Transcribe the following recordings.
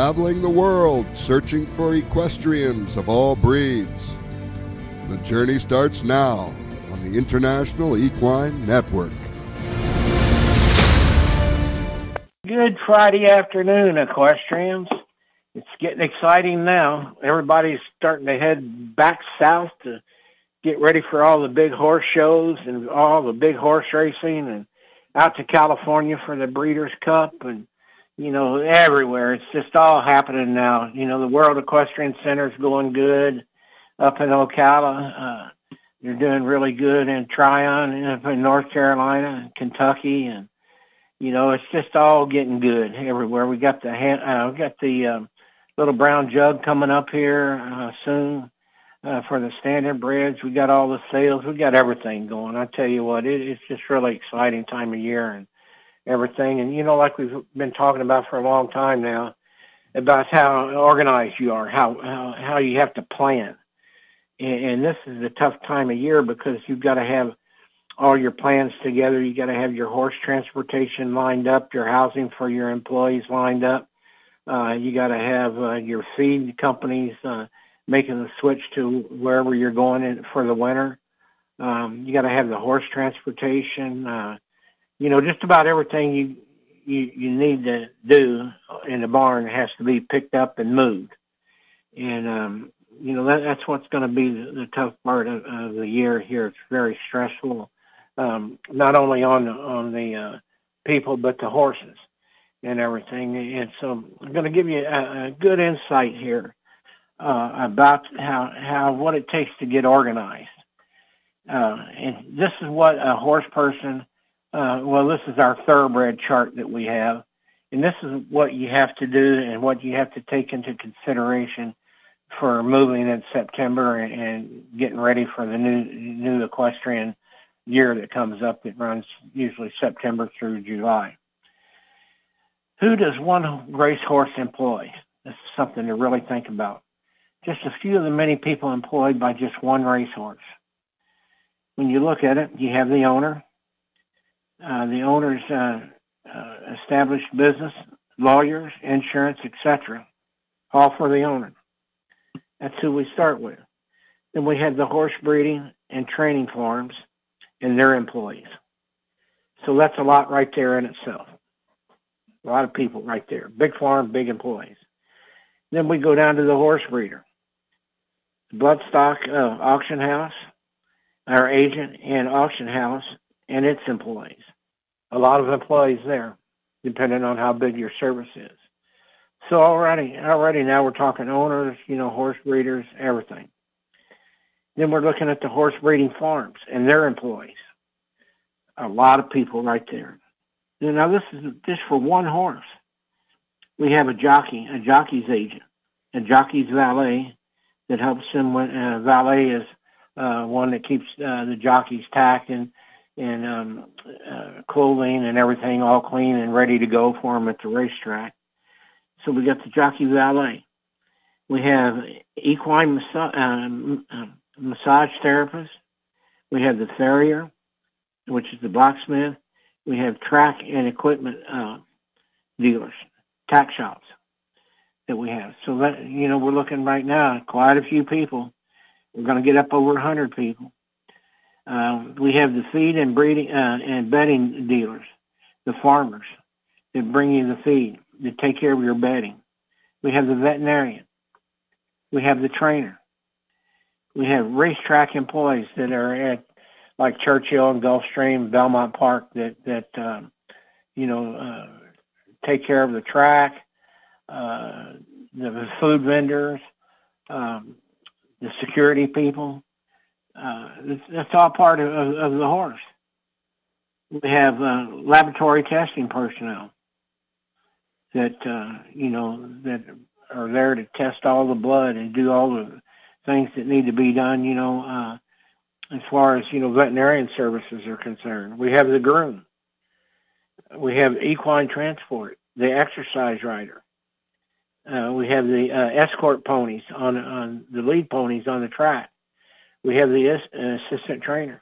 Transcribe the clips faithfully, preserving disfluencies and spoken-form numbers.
traveling the world searching for equestrians of all breeds. The journey starts now on the International Equine Network. Good Friday afternoon, equestrians. It's getting exciting now. Everybody's starting to head back south to get ready for all the big horse shows and all the big horse racing, and out to California for the Breeders' Cup, and, you know, everywhere. It's just all happening now. You know, the World Equestrian Center's going good up in Ocala. Uh, they're doing really good in Tryon, up in North Carolina and Kentucky, and, you know, it's just all getting good everywhere. We got the hand, uh, we got the um, Little Brown Jug coming up here uh, soon uh, for the standardbreds. We got all the sales. We got everything going. I tell you what, it, it's just really exciting time of year and everything. And, you know, like we've been talking about for a long time now, about how organized you are, how how, how you have to plan. And, and this is a tough time of year because you've got to have all your plans together. You got to have your horse transportation lined up, your housing for your employees lined up. Uh, you got to have uh, your feed companies uh, making the switch to wherever you're going in for the winter. Um, you got to have the horse transportation. Uh, you know, just about everything you, you you need to do in the barn has to be picked up and moved. And um, you know that, that's what's going to be the, the tough part of, of the year here. It's very stressful, um, not only on the, on the uh, people but the horses and everything. And so I'm going to give you a, a good insight here uh, about how, how, what it takes to get organized. Uh, and this is what a horse person, uh, well, this is our thoroughbred chart that we have. And this is what you have to do and what you have to take into consideration for moving in September and, and getting ready for the new, new equestrian year that comes up. It runs usually September through July. Who does one racehorse employ? This is something to really think about. Just a few of the many people employed by just one racehorse. When you look at it, you have the owner. Uh, the owner's uh, uh, established business, lawyers, insurance, et cetera, all for the owner. That's who we start with. Then we have the horse breeding and training farms and their employees. So that's a lot right there in itself. A lot of people right there. Big farm, big employees. Then we go down to the horse breeder. The bloodstock uh, auction house, our agent and auction house, and its employees. A lot of employees there, depending on how big your service is. So already, already now we're talking owners, you know, horse breeders, everything. Then we're looking at the horse breeding farms and their employees. A lot of people right there. Now, this is just for one horse. We have a jockey, a jockey's agent, a jockey's valet that helps him when uh, valet is uh, one that keeps uh, the jockey's tack and, and um, uh, clothing and everything all clean and ready to go for him at the racetrack. So we got the jockey valet. We have equine massa- um, uh, massage therapist. We have the farrier, which is the blacksmith. We have track and equipment uh, dealers, tack shops that we have. So that, you know, we're looking right now at quite a few people. We're going to get up over one hundred people. Uh, we have the feed and breeding uh, and bedding dealers, the farmers that bring you the feed, that take care of your bedding. We have the veterinarian. We have the trainer. We have racetrack employees that are at like Churchill and Gulfstream, Belmont Park, that, that um, you know, uh, take care of the track, uh, the food vendors, um, the security people. Uh, that's, that's all part of, of, of the horse. We have uh, laboratory testing personnel that, uh, you know, that are there to test all the blood and do all the things that need to be done, you know, uh, as far as, you know, veterinarian services are concerned. We have the groom. We have equine transport, the exercise rider. Uh, we have the uh, escort ponies on, on the lead ponies on the track. We have the uh, assistant trainers.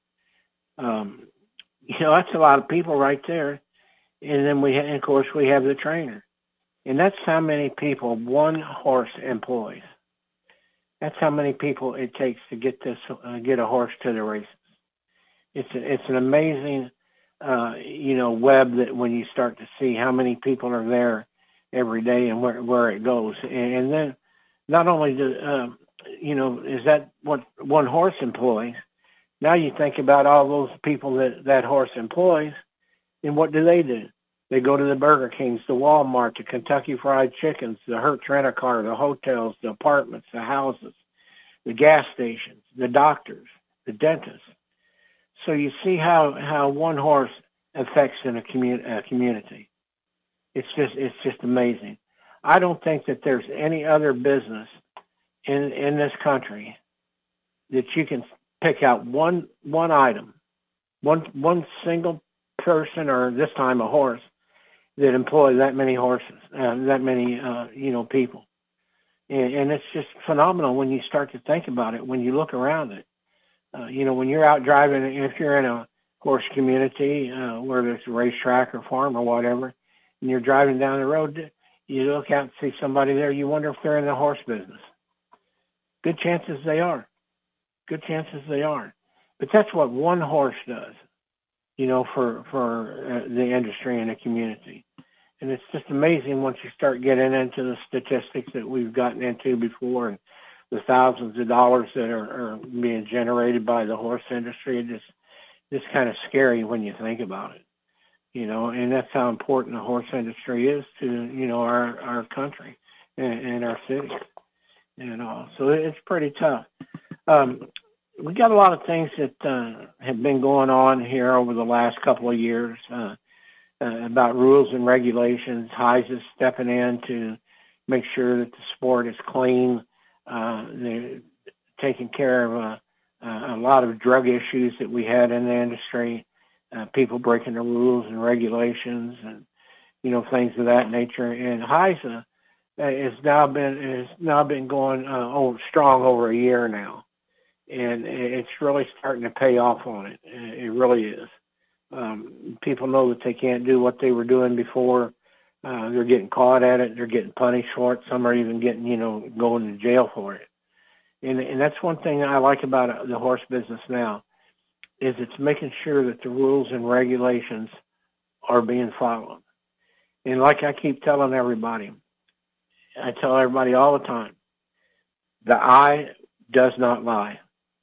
Um, you know, that's a lot of people right there. And then we, ha- of course, we have the trainer. And that's how many people one horse employs. That's how many people it takes to get this, uh, get a horse to the races. It's a, it's an amazing, uh, you know, web that when you start to see how many people are there every day and where where it goes. And, and then not only do, um, you know, is that what one horse employs? Now you think about all those people that that horse employs, and what do they do? They go to the Burger Kings, the Walmart, the Kentucky Fried Chickens, the Hertz Rent-A-Car, the hotels, the apartments, the houses, the gas stations, the doctors, the dentists. So you see how, how one horse affects in a, commun- a community. It's just it's just amazing. I don't think that there's any other business in in this country that you can pick out one one item, one one single person, or this time a horse, that employ that many horses, uh, that many uh, you know people, and, and it's just phenomenal when you start to think about it. When you look around it, uh, you know, when you're out driving, if you're in a horse community, uh, whether it's a racetrack or farm or whatever, and you're driving down the road, you look out and see somebody there. You wonder if they're in the horse business. Good chances they are. Good chances they are. But that's what one horse does, you know, for, for uh, the industry and the community. And it's just amazing once you start getting into the statistics that we've gotten into before and the thousands of dollars that are, are being generated by the horse industry. It just, it's kind of scary when you think about it, you know, and that's how important the horse industry is to, you know, our, our country and, and our cities. You know, so it's pretty tough. Um, we got a lot of things that uh, have been going on here over the last couple of years uh, uh, about rules and regulations. H I S A stepping in to make sure that the sport is clean. Uh, they're taking care of uh, uh, a lot of drug issues that we had in the industry, uh, people breaking the rules and regulations and, you know, things of that nature. And H I S A has now been has now been going uh, over, strong over a year now, and it's really starting to pay off on it. It really is. Um, people know that they can't do what they were doing before. Uh, they're getting caught at it. They're getting punished for it. Some are even getting, you know, going to jail for it. And, and that's one thing I like about the horse business now, is it's making sure that the rules and regulations are being followed. And like I keep telling everybody, I tell everybody all the time, the eye does not lie.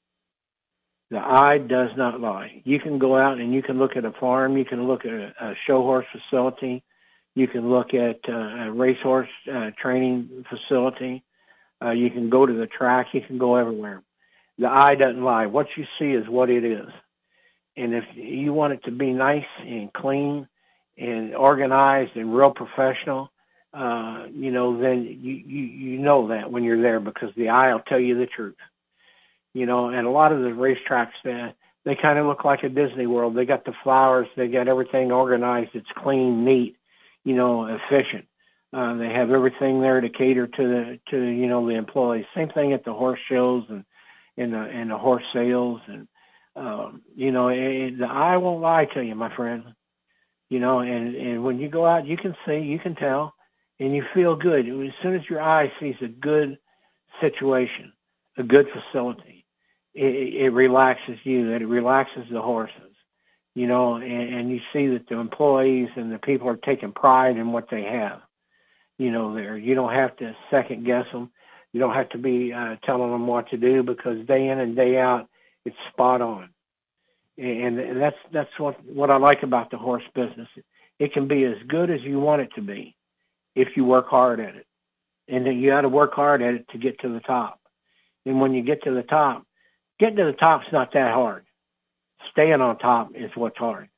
The eye does not lie. You can go out and you can look at a farm, you can look at a, a show horse facility, you can look at uh, a racehorse uh, training facility, uh, you can go to the track, you can go everywhere. The eye doesn't lie. What you see is what it is. And if you want it to be nice and clean and organized and real professional, Uh, you know, then you, you, you know that when you're there, because the eye will tell you the truth. You know, and a lot of the racetracks, they, they kind of look like a Disney World. They got the flowers, they got everything organized. It's clean, neat, you know, efficient. Uh, they have everything there to cater to the, to, you know, the employees. Same thing at the horse shows and, and the, and the horse sales. And, um, you know, it, the eye won't lie to you, my friend. You know, and, and when you go out, you can see, you can tell. And you feel good. As soon as your eye sees a good situation, a good facility, it, it relaxes you, and it relaxes the horses, you know, and, and you see that the employees and the people are taking pride in what they have, you know, there. You don't have to second guess them. You don't have to be uh, telling them what to do, because day in and day out, it's spot on. And, and that's that's what, what I like about the horse business. It can be as good as you want it to be, if you work hard at it. And then you got to work hard at it to get to the top. And when you get to the top, getting to the top's not that hard. Staying on top is what's hard.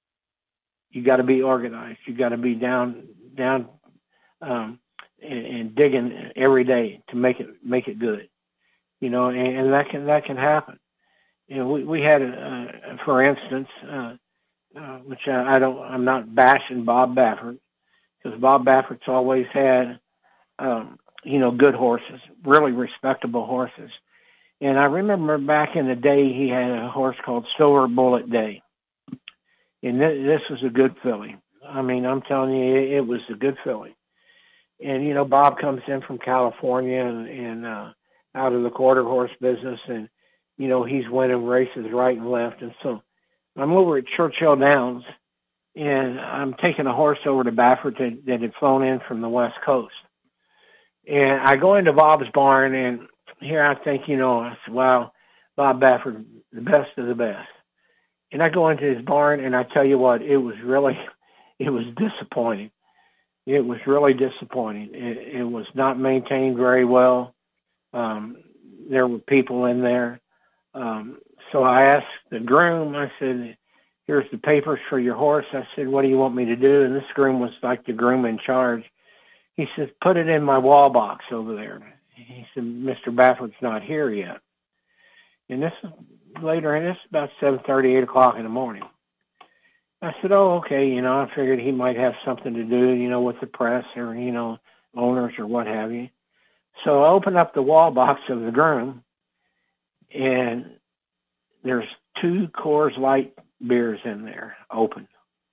You got to be organized. You got to be down, down, um, and, and digging every day to make it make it good. You know, and, and that can that can happen. You know, we we had, a, a, for instance, uh, uh, which I, I don't, I'm not bashing Bob Baffert, because Bob Baffert's always had, um, you know, good horses, really respectable horses. And I remember back in the day, he had a horse called Silver Bullet Day. And th- this was a good filly. I mean, I'm telling you, it, it was a good filly. And, you know, Bob comes in from California and, and uh, out of the quarter horse business, and, you know, he's winning races right and left. And so I'm over at Churchill Downs, and I'm taking a horse over to Baffert that, that had flown in from the West Coast. And I go into Bob's barn, and here I think, you know, I said, wow, Bob Baffert, the best of the best. And I go into his barn, and I tell you what, it was really, it was disappointing. It was really disappointing. It, it was not maintained very well. Um, there were people in there. Um, so I asked the groom, I said, here's the papers for your horse. I said, what do you want me to do? And this groom was like the groom in charge. He says, put it in my wall box over there. He said, Mister Baffert's not here yet. And this is later, and this is about seven thirty, eight o'clock in the morning. I said, oh, okay, you know, I figured he might have something to do, you know, with the press or, you know, owners or what have you. So I opened up the wall box of the groom, and there's two Coors Light beers in there, open.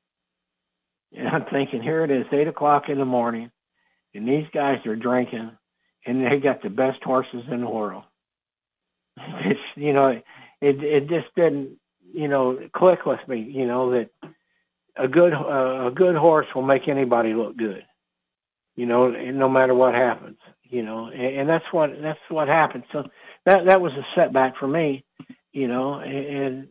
And I'm thinking, here it is, eight o'clock in the morning, and these guys are drinking, and they got the best horses in the world. It's, you know, it it just didn't, you know, click with me, you know, that a good uh, a good horse will make anybody look good, you know, no matter what happens, you know, and, and that's what that's what happened. So that that was a setback for me, you know, and,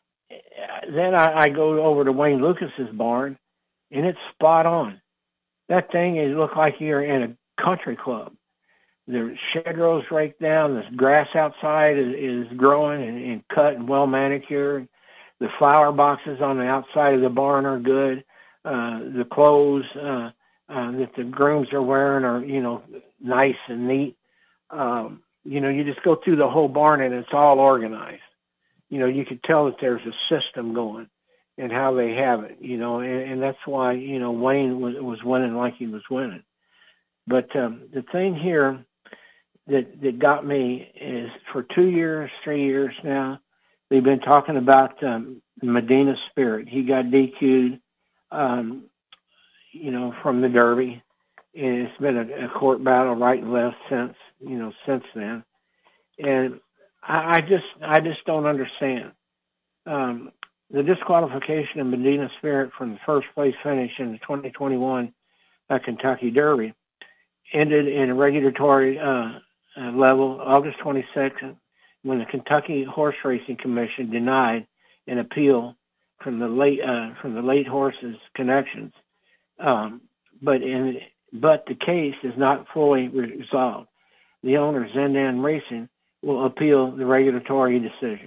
and then I, I go over to Wayne Lucas's barn, and it's spot on. That thing is look like you're in a country club. The shed rows raked down. The grass outside is, is growing and, and cut and well manicured. The flower boxes on the outside of the barn are good. Uh, the clothes uh, uh, that the grooms are wearing are, you know, nice and neat. Um, you know, you just go through the whole barn and it's all organized. You know, you could tell that there's a system going and how they have it, you know, and, and that's why, you know, Wayne was, was winning like he was winning. But um, the thing here that, that got me is for two years, three years now, they've been talking about um, Medina Spirit. He got D Q'd, um, you know, from the Derby. And it's been a, a court battle right and left since, you know, since then. And I, I just, I just don't understand. Um, the disqualification of Medina Spirit from the first place finish in the twenty twenty-one uh, Kentucky Derby ended in a regulatory uh, uh, level August twenty-sixth, when the Kentucky Horse Racing Commission denied an appeal from the late uh, from the late horses connections, um, but in but the case is not fully resolved. The owner, Zendan Racing, will appeal the regulatory decision.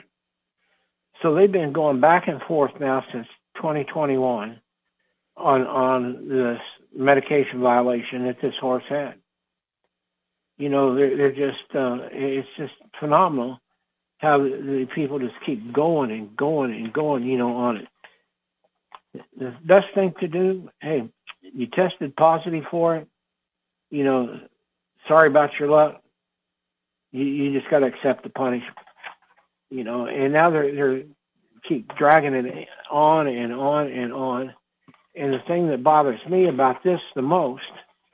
So they've been going back and forth now since twenty twenty-one on on this medication violation that this horse had. You know, they're, they're just uh, it's just phenomenal how the people just keep going and going and going, you know, on it. The best thing to do, hey, you tested positive for it, you know, sorry about your luck. You, you just got to accept the punishment, you know, and now they're, they're keep dragging it on and on and on. And the thing that bothers me about this the most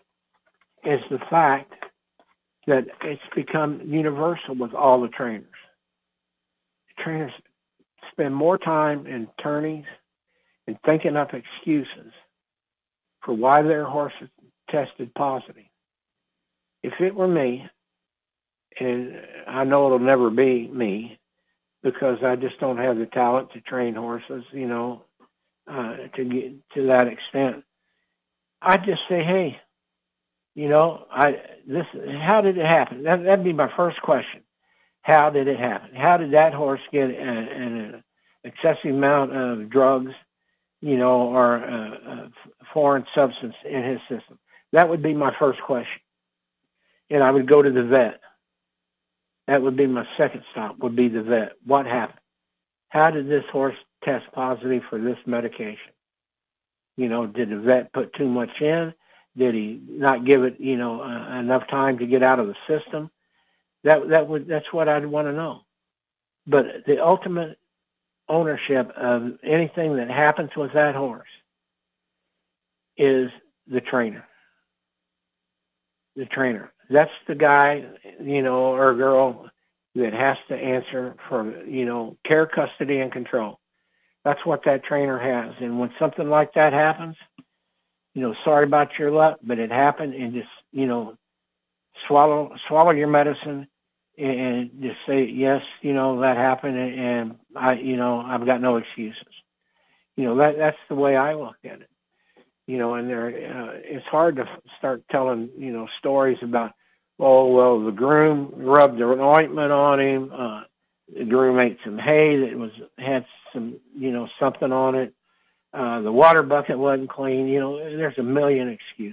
is the fact that it's become universal with all the trainers. Trainers spend more time in attorneys and thinking up excuses for why their horses tested positive. If it were me, and I know it'll never be me because I just don't have the talent to train horses, you know, uh, to get to that extent, I'd just say, hey, you know, I this how did it happen? That, that'd be my first question. How did it happen? How did that horse get an, an excessive amount of drugs, you know, or a, a foreign substance in his system? That would be my first question. And I would go to the vet. That would be my second stop, would be the vet. What happened? How did this horse test positive for this medication? You know, did the vet put too much in? Did he not give it, you know, uh, enough time to get out of the system? That that would that's what I'd want to know. But the ultimate ownership of anything that happens with that horse is the trainer. the trainer. That's the guy, you know, or girl that has to answer for, you know, care, custody, and control. That's what that trainer has. And when something like that happens, you know, sorry about your luck, but it happened, and just, you know, swallow swallow your medicine and just say, yes, you know, that happened, and I, you know, I've got no excuses. You know, that that's the way I look at it. You know, and there, uh, it's hard to start telling, you know, stories about, oh, well, the groom rubbed an ointment on him. Uh, the groom ate some hay that was had some, you know, something on it. Uh, the water bucket wasn't clean. You know, there's a million excuses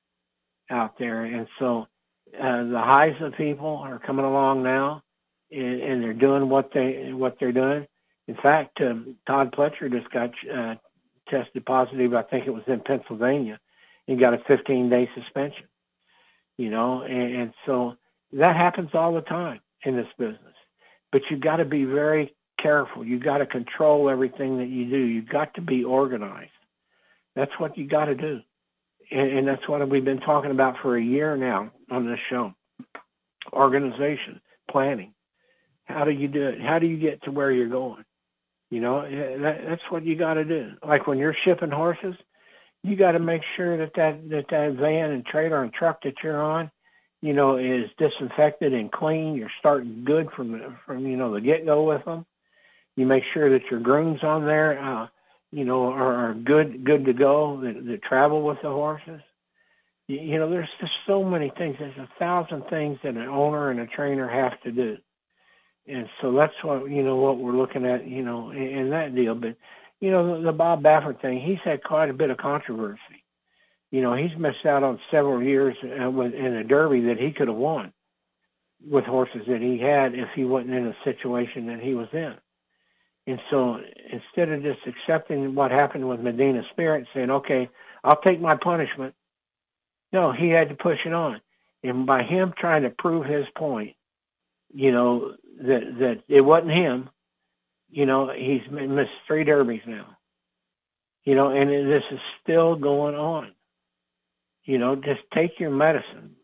out there. And so uh, the highs of people are coming along now, and, and they're doing what, they, what they're doing. In fact, um, Todd Pletcher just got uh, tested positive, I think it was in Pennsylvania, and got a fifteen-day suspension. You know, and, and so that happens all the time in this business. But you've got to be very careful. You've got to control everything that you do. You've got to be organized. That's what you got to do. And, and that's what we've been talking about for a year now on this show. Organization, planning. How do you do it? How do you get to where you're going? You know, that, that's what you got to do. Like when you're shipping horses, you got to make sure that that, that that van and trailer and truck that you're on, you know, is disinfected and clean. You're starting good from, the, from you know, the get-go with them. You make sure that your grooms on there, uh, you know, are, are good good to go, that, that travel with the horses. You, you know, there's just so many things. There's a thousand things that an owner and a trainer have to do. And so that's what, you know, what we're looking at, you know, in, in that deal. But, you know, the, the Bob Baffert thing, he's had quite a bit of controversy. You know, he's missed out on several years uh, with, in a Derby that he could have won with horses that he had if he wasn't in a situation that he was in. And so instead of just accepting what happened with Medina Spirit and saying, okay, I'll take my punishment, no, he had to push it on. And by him trying to prove his point, you know, that that it wasn't him, you know, he's missed three derbies now. You know, and this is still going on. You know, just take your medicine.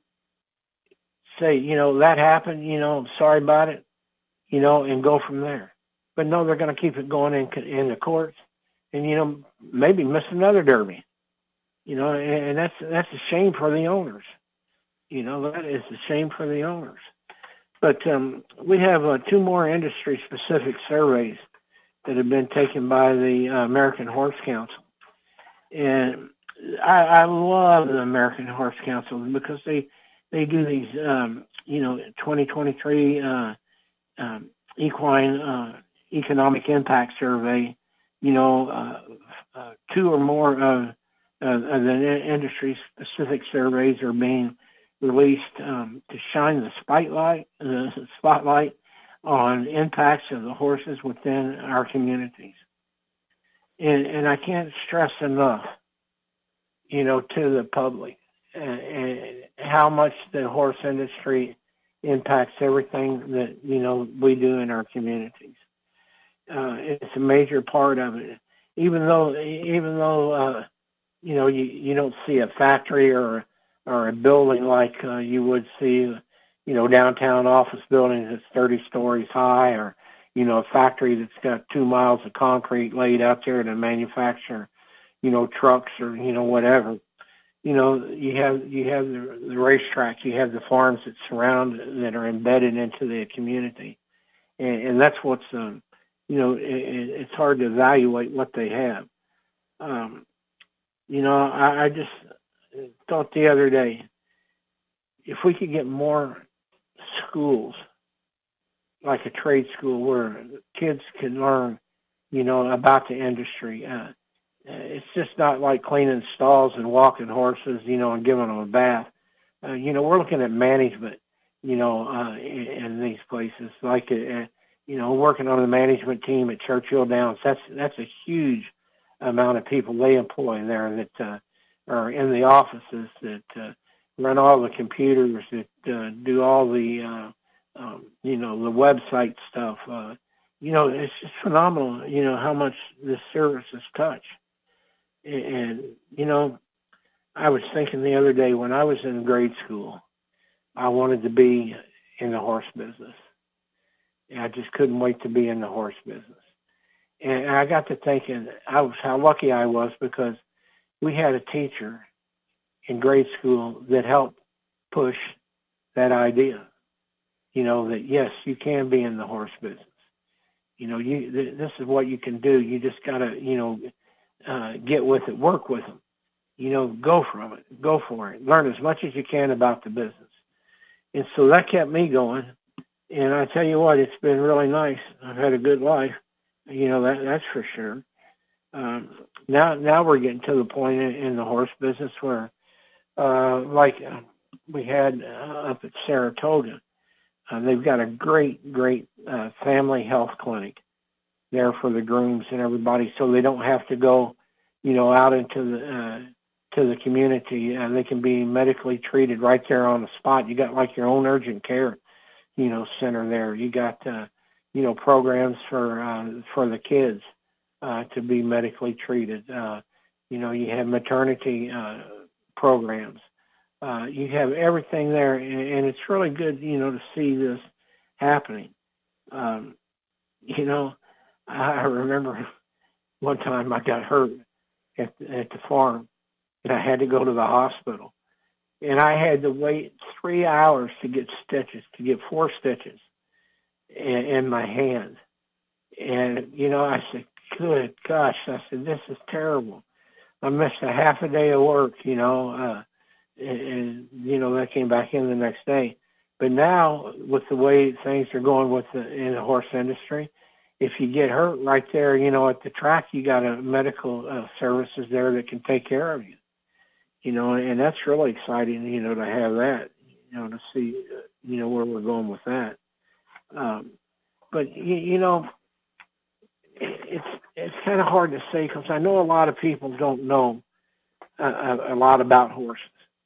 Say, you know, that happened, you know, I'm sorry about it, you know, and go from there. But no, they're going to keep it going in in the courts, and, you know, maybe miss another derby. You know, and, and that's that's a shame for the owners. You know, that is a shame for the owners. But um, we have uh, two more industry-specific surveys that have been taken by the uh, American Horse Council. And I, I love the American Horse Council because they, they do these, um, you know, twenty twenty-three uh, um, equine uh, economic impact survey. You know, uh, uh, two or more of, uh, of the industry-specific surveys are being released um, to shine the spotlight, the spotlight on impacts of the horses within our communities. And, and I can't stress enough, you know, to the public uh, and how much the horse industry impacts everything that, you know, we do in our communities. Uh, it's a major part of it. Even though, even though, uh, you know, you, you don't see a factory or or a building like uh, you would see, you know, downtown office buildings that's thirty stories high, or, you know, a factory that's got two miles of concrete laid out there to manufacture, you know, trucks or, you know, whatever. You know, you have you have the, the racetrack, you have the farms that surround, that are embedded into the community. And, and that's what's, um, you know, it, it's hard to evaluate what they have. Um, you know, I, I just thought the other day, if we could get more schools, like a trade school, where kids can learn, you know, about the industry. Uh, it's just not like cleaning stalls and walking horses, you know, and giving them a bath. Uh, you know, we're looking at management, you know, uh, in, in these places, like, uh, you know, working on the management team at Churchill Downs. That's that's a huge amount of people they employ there that uh, are in the offices, that uh, run all the computers, that uh, do all the, uh, um, you know, the website stuff. Uh, you know, it's just phenomenal, you know, how much this service has touched. And, and, you know, I was thinking the other day when I was in grade school, I wanted to be in the horse business. And I just couldn't wait to be in the horse business. And I got to thinking I was how lucky I was, because we had a teacher in grade school that helped push that idea. You know, that yes, you can be in the horse business. You know, you th- this is what you can do. You just gotta, you know, uh, get with it, work with them. You know, go from it, go for it, learn as much as you can about the business. And so that kept me going. And I tell you what, it's been really nice. I've had a good life. You know, that that's for sure. Um, now, now we're getting to the point in, in the horse business where, uh, like uh, we had uh, up at Saratoga, uh, they've got a great, great uh, family health clinic there for the grooms and everybody, so they don't have to go, you know, out into the uh, to the community, and they can be medically treated right there on the spot. You got like your own urgent care, you know, center there. You got, uh, you know, programs for uh, for the kids uh, to be medically treated. Uh, you know, you have maternity uh, programs. Uh, you have everything there, and, and it's really good, you know, to see this happening. Um, you know, I remember one time I got hurt at, at the farm, and I had to go to the hospital. And I had to wait three hours to get stitches, to get four stitches in, in my hand. And, you know, I said, good gosh, I said, this is terrible. I missed a half a day of work, you know, uh, and, and, you know, that came back in the next day. But now, with the way things are going with the, in the horse industry, if you get hurt right there, you know, at the track, you got a medical uh, services there that can take care of you. You know, and that's really exciting, you know, to have that, you know, to see, uh, you know, where we're going with that. Um, but, you, you know, it's it's kind of hard to say, because I know a lot of people don't know uh, a, a lot about horses.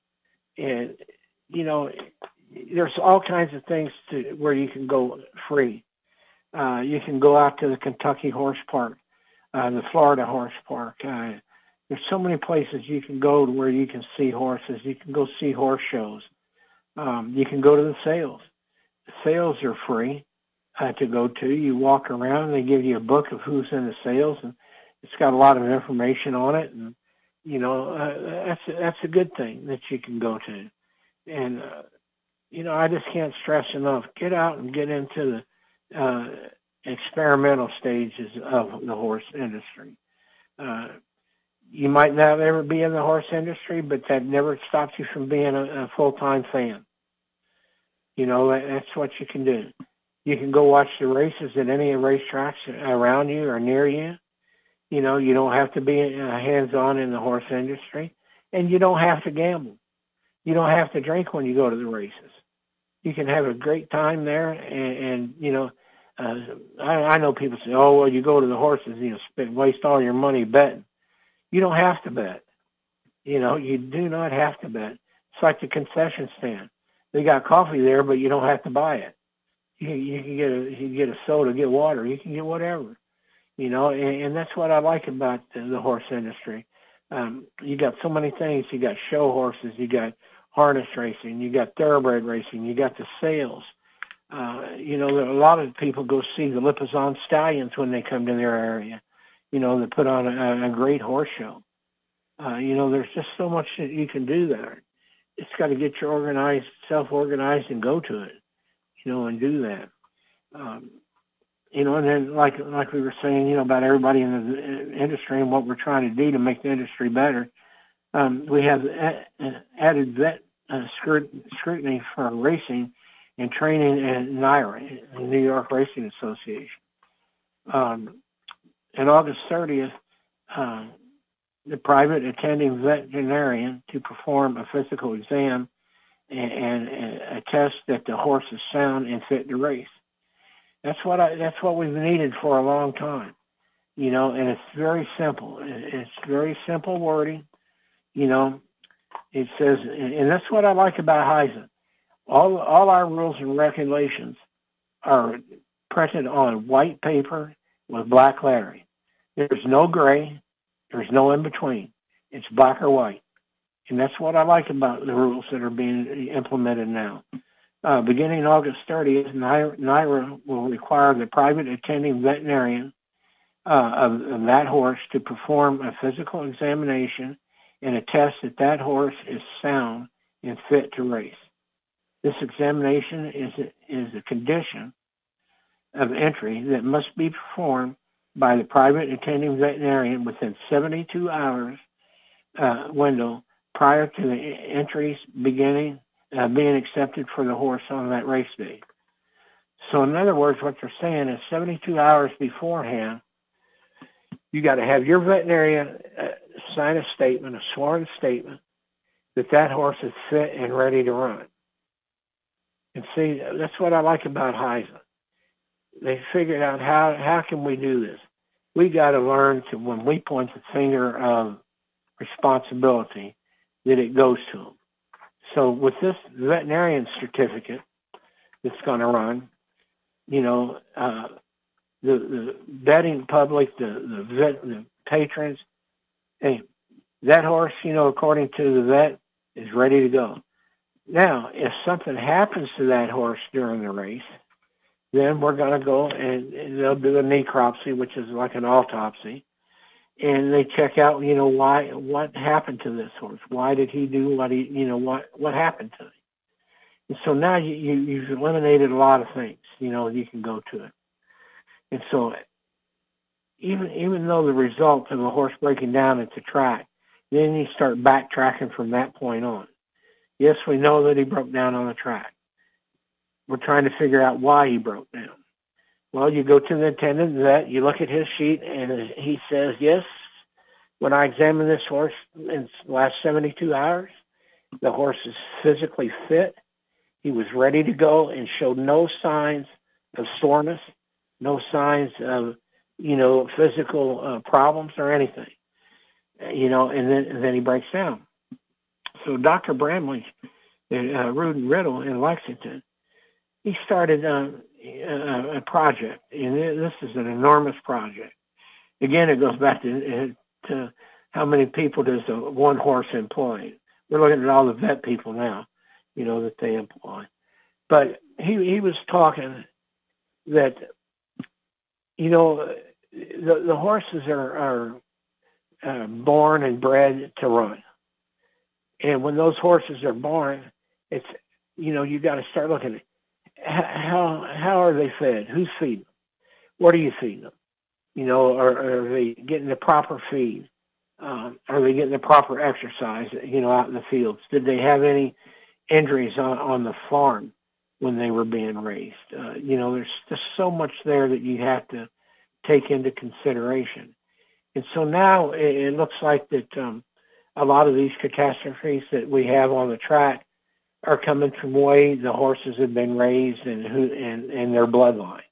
And, you know, there's all kinds of things to where you can go free. Uh, you can go out to the Kentucky Horse Park, uh, the Florida Horse Park. Uh, there's so many places you can go to where you can see horses. You can go see horse shows. Um, you can go to the sales. The sales are free uh, to go to. You walk around and they give you a book of who's in the sales, and it's got a lot of information on it. And, you know, uh, that's, that's a good thing that you can go to. And, uh, you know, I just can't stress enough, get out and get into the uh, experimental stages of the horse industry. Uh, you might not ever be in the horse industry, but that never stops you from being a, a full-time fan. You know, that, that's what you can do. You can go watch the races at any racetracks around you or near you. You know, you don't have to be uh, hands-on in the horse industry, and you don't have to gamble. You don't have to drink when you go to the races. You can have a great time there, and, and you know, uh, I, I know people say, oh, well, you go to the horses, you know, spend, waste all your money betting. You don't have to bet. You know, you do not have to bet. It's like the concession stand. They got coffee there, but you don't have to buy it. You, you can get a you can get a soda, get water, you can get whatever. You know, and, and that's what I like about the, the horse industry. Um, you got so many things. You got show horses, you got harness racing, you got thoroughbred racing, you got the sales. Uh, you know, a lot of people go see the Lipizzan stallions when they come to their area. You know, they put on a, a great horse show. Uh, you know, there's just so much that you can do there. It's got to get you organized, self-organized, and go to it, you know, and do that. Um, you know, and then like like we were saying, you know, about everybody in the industry and what we're trying to do to make the industry better. Um, we have a, added vet uh, scrutiny for racing and training in N Y R A, the New York Racing Association. Um, on August thirtieth, uh, the private attending veterinarian to perform a physical exam and, and, and attest that the horse is sound and fit to race. That's what I, that's what we've needed for a long time, you know, and it's very simple. It's very simple wording. You know, it says, and that's what I like about Heisen. All all our rules and regulations are printed on white paper with black lettering. There's no gray. There's no in between. It's black or white. And that's what I like about the rules that are being implemented now. Uh, beginning August thirtieth, NYRA will require the private attending veterinarian uh, of, of that horse to perform a physical examination and attest that that horse is sound and fit to race. This examination is a, is a condition of entry that must be performed by the private attending veterinarian within seventy-two hours uh, window prior to the entries beginning uh, being accepted for the horse on that race day. So in other words, what they're saying is seventy-two hours beforehand, you got to have your veterinarian uh, sign a statement, a sworn statement, that that horse is fit and ready to run. And see, that's what I like about Heisman. They figured out how, how can we do this? We got to learn to, when we point the finger of responsibility, that it goes to them. So with this veterinarian certificate that's going to run, you know, uh, the, the betting public, the, the vet, the patrons, hey, that horse, you know, according to the vet, is ready to go. Now, if something happens to that horse during the race, then we're going to go and, and they'll do a necropsy, which is like an autopsy, and they check out, you know, why, what happened to this horse? Why did he do what he, you know, what, what happened to him? And so now you, you, you've eliminated a lot of things, you know, you can go to it. And so even, even though the result of a horse breaking down at the track, then you start backtracking from that point on. Yes, we know that he broke down on the track. We're trying to figure out why he broke down. Well, you go to the attendant vet, you look at his sheet, and he says, yes, when I examined this horse in the last seventy-two hours, the horse is physically fit. He was ready to go and showed no signs of soreness, no signs of, you know, physical uh, problems or anything. You know, and then, and then he breaks down. So Doctor Bramley, uh, Rood and Riddle in Lexington, he started uh, a, a project, and this is an enormous project. Again, it goes back to, to how many people does a one horse employ. We're looking at all the vet people now, you know, that they employ. But he he was talking that, you know, the, the horses are, are uh, born and bred to run. And when those horses are born, it's, you know, you got to start looking at how how are they fed? Who's feeding them? What are you feeding them? You know, are, are they getting the proper feed? Um, are they getting the proper exercise, you know, out in the fields? Did they have any injuries on, on the farm when they were being raised? Uh, you know, there's just so much there that you have to take into consideration. And so now it, it looks like that um, a lot of these catastrophes that we have on the track are coming from way the horses have been raised and who and, and their bloodline.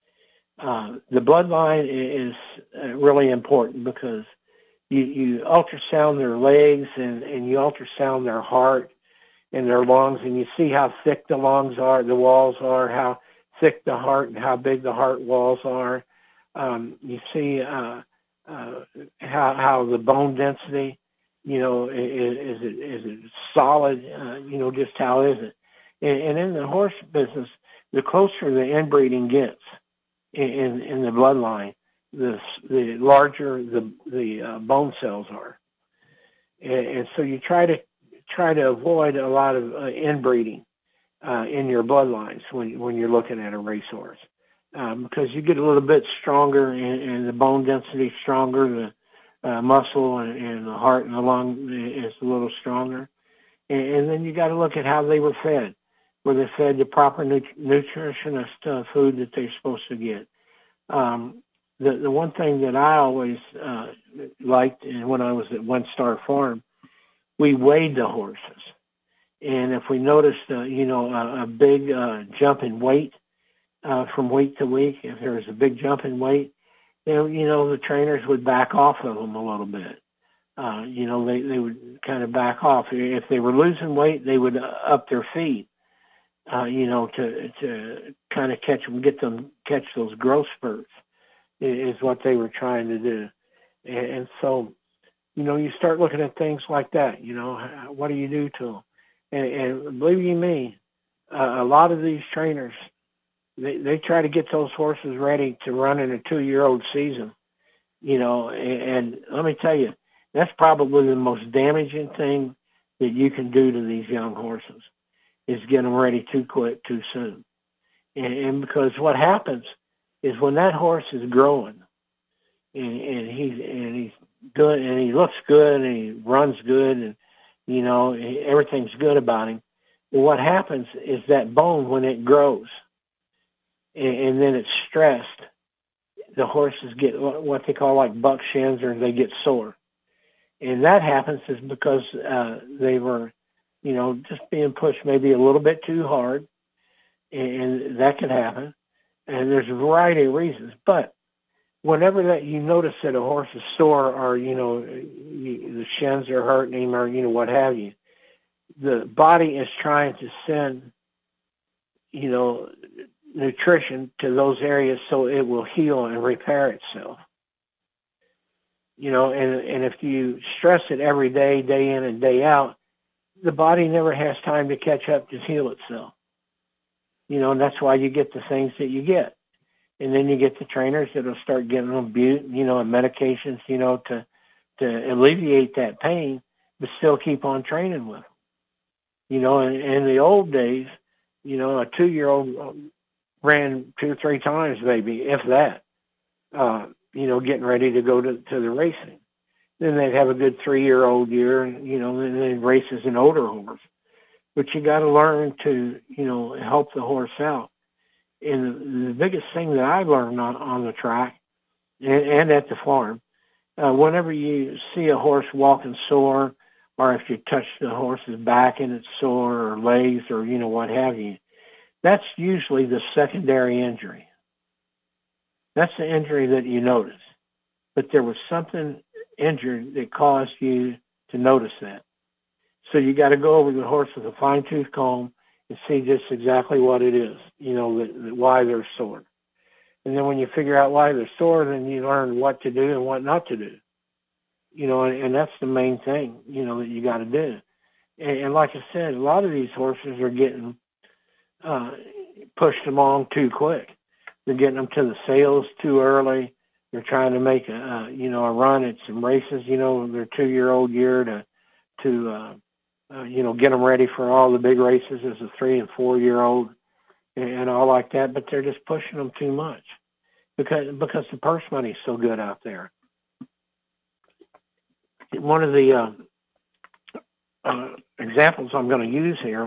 Uh, the bloodline is really important because you, you ultrasound their legs and, and you ultrasound their heart and their lungs, and you see how thick the lungs are, the walls are, how thick the heart and how big the heart walls are. Um, you see uh, uh, how how the bone density, you know, is, is it is it solid? Uh, you know, just how is it? And, and in the horse business, the closer the inbreeding gets in, in, in the bloodline, the the larger the the uh, bone cells are, and, and so you try to try to avoid a lot of uh, inbreeding uh, in your bloodlines when when you're looking at a racehorse, um, because you get a little bit stronger and, and the bone density is stronger, the uh, muscle and, and the heart and the lung is a little stronger, and, and then you got to look at how they were fed. Were they fed the proper nut- nutritionist uh, food that they're supposed to get? Um, the the one thing that I always uh, liked, and when I was at One Star Farm, we weighed the horses, and if we noticed, uh, you know, a, a big uh, jump in weight uh, from week to week, if there was a big jump in weight, then, you know, the trainers would back off of them a little bit. Uh, you know, they, they would kind of back off. If they were losing weight, they would up their feed, uh, you know, to to kind of catch them, get them, catch those growth spurts is what they were trying to do. And, and so You know, you start looking at things like that. You know, what do you do to them? And, and believe you me, uh, a lot of these trainers, they, they try to get those horses ready to run in a two-year-old season. You know, and, and let me tell you, that's probably the most damaging thing that you can do to these young horses is get them ready too quick, too soon. And, and because what happens is when that horse is growing and, and he's and he's good and he looks good and he runs good and you know everything's good about him. Well, what happens is that bone when it grows and, and then it's stressed, the horses get what they call like buck shins or they get sore. And that happens is because uh, they were, you know, just being pushed maybe a little bit too hard, and that can happen. And there's a variety of reasons. But whenever that you notice that a horse is sore or, you know, you, the shins are hurting him or, you know, what have you, the body is trying to send, you know, nutrition to those areas so it will heal and repair itself. You know, and, and if you stress it every day, day in and day out, the body never has time to catch up to heal itself. You know, and that's why you get the things that you get. And then you get the trainers that'll start giving them bute, you know, and medications, you know, to, to alleviate that pain, but still keep on training with them. You know, in, in the old days, you know, a two-year-old ran two or three times, maybe, if that. Uh, you know, getting ready to go to, to the racing. Then they'd have a good three-year-old year, and, you know, and then races an older horse. But you got to learn to, you know, help the horse out. And the biggest thing that I learned on, on the track and, and at the farm, uh, whenever you see a horse walking sore, or if you touch the horse's back and it's sore, or legs, or, you know, what have you, that's usually the secondary injury. That's the injury that you notice. But there was something injured that caused you to notice that. So you got to go over the horse with a fine-tooth comb and see just exactly what it is, you know, that, that why they're sore. And then when you figure out why they're sore, then you learn what to do and what not to do. You know, and, and that's the main thing, you know, that you got to do. And, and like I said, a lot of these horses are getting uh, pushed along too quick. They're getting them to the sales too early. They're trying to make a, uh, you know, a run at some races, you know, their two-year-old year to, to uh, uh, you know, get them ready for all the big races as a three- and four-year-old and, and all like that. But they're just pushing them too much because because the purse money's so good out there. One of the uh, uh, examples I'm going to use here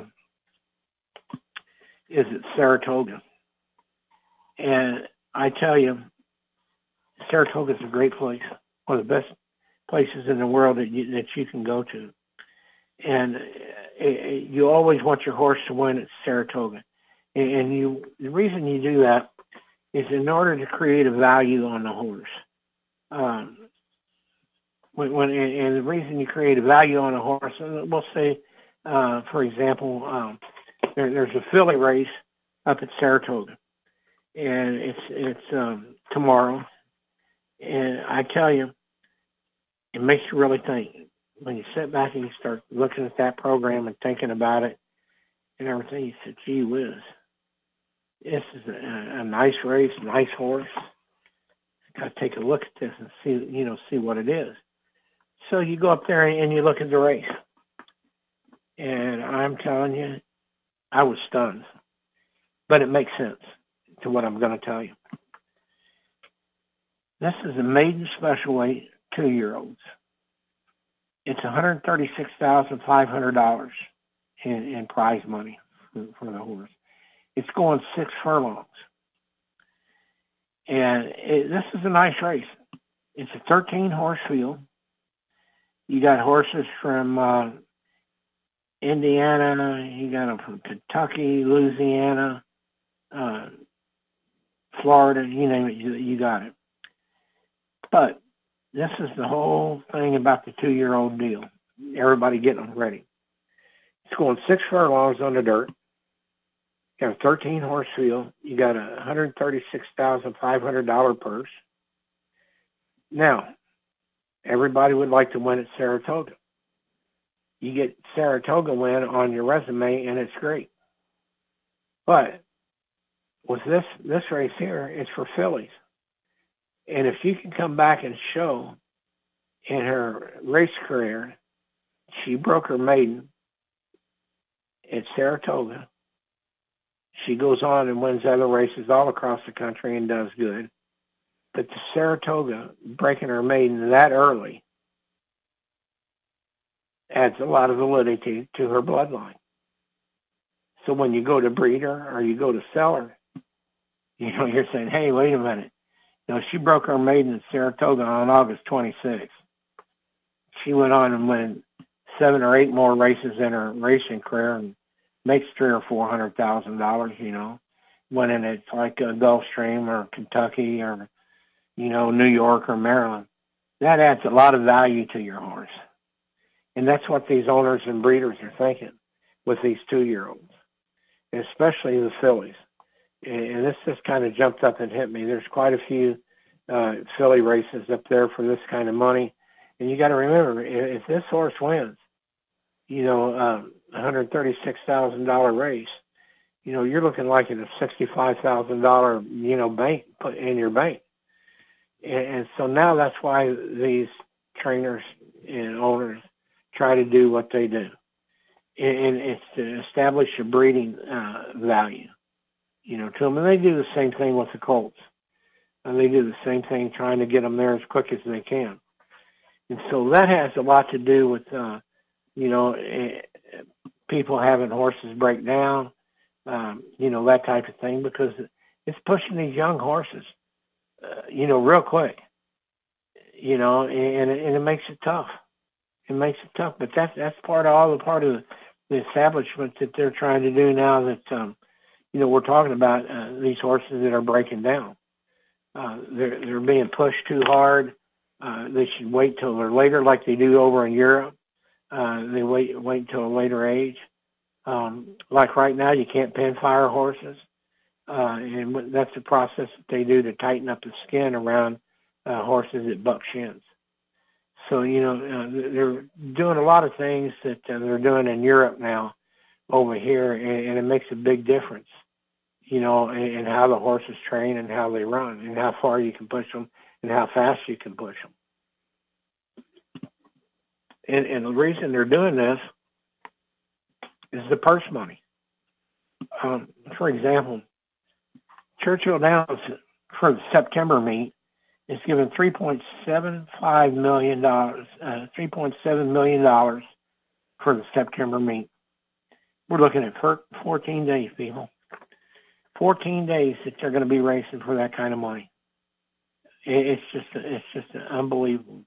is at Saratoga. And I tell you, Saratoga is a great place, one of the best places in the world that you, that you can go to. And it, you always want your horse to win at Saratoga. And, and you, the reason you do that is in order to create a value on the horse. Um, when, when and the reason you create a value on a horse, we'll say, uh, for example, um, there, there's a filly race up at Saratoga. And it's it's um, tomorrow, and I tell you, it makes you really think. When you sit back and you start looking at that program and thinking about it and everything, you say, gee whiz, this is a, a nice race, nice horse. Got to take a look at this and see, you know, see what it is. So you go up there and you look at the race, and I'm telling you, I was stunned, but it makes sense to what I'm going to tell you. This is a maiden special weight two-year-olds. It's one hundred thirty-six thousand five hundred dollars in, in prize money for, for the horse. It's going six furlongs. And it, this is a nice race. It's a thirteen-horse field. You got horses from uh, Indiana. You got them from Kentucky, Louisiana, uh, Florida, you name it, you, you got it. But this is the whole thing about the two-year-old deal. Everybody getting them ready. It's going six furlongs on the dirt. You got a thirteen-horse field. You got a one hundred thirty-six thousand five hundred dollars purse. Now, everybody would like to win at Saratoga. You get Saratoga win on your resume, and it's great. But with this this race here, it's for fillies. And if you can come back and show in her race career, she broke her maiden at Saratoga. She goes on and wins other races all across the country and does good. But the Saratoga, breaking her maiden that early, adds a lot of validity to her bloodline. So when you go to breed her or you go to sell her, you know, you're saying, hey, wait a minute. You know, she broke her maiden at Saratoga on August twenty-sixth. She went on and won seven or eight more races in her racing career and makes three or four hundred thousand dollars, you know, winning at like a Gulfstream or Kentucky or, you know, New York or Maryland. That adds a lot of value to your horse. And that's what these owners and breeders are thinking with these two-year-olds, especially the fillies. And this just kind of jumped up and hit me. There's quite a few uh, filly races up there for this kind of money. And you got to remember, if this horse wins, you know, um, one hundred thirty-six thousand dollars race, you know, you're looking like at a sixty-five thousand dollars, you know, bank put in your bank. And, and so now that's why these trainers and owners try to do what they do. And, and it's to establish a breeding uh, value, you know, to them. And they do the same thing with the colts. And they do the same thing trying to get them there as quick as they can. And so that has a lot to do with, uh, you know, uh, people having horses break down, um, you know, that type of thing, because it's pushing these young horses, uh, you know, real quick, you know, and, and it makes it tough. It makes it tough. But that's, that's part of all the part of the establishment that they're trying to do now that, um, you know, we're talking about uh, these horses that are breaking down. Uh, they're, they're being pushed too hard. Uh, they should wait till they're later, like they do over in Europe. Uh, they wait wait until a later age. Um, like right now, you can't pen fire horses, uh, and that's the process that they do to tighten up the skin around uh, horses that buck shins. So you know uh, they're doing a lot of things that uh, they're doing in Europe now over here, and, and it makes a big difference. You know, in, in how the horses train and how they run, and how far you can push them, and how fast you can push them. And, and the reason they're doing this is the purse money. Um, for example, Churchill Downs for the September meet is given three point seven five million dollars, uh, three point seven million dollars for the September meet. We're looking at fourteen days, people. fourteen days that they're going to be racing for that kind of money. It's just, it's just unbelievable.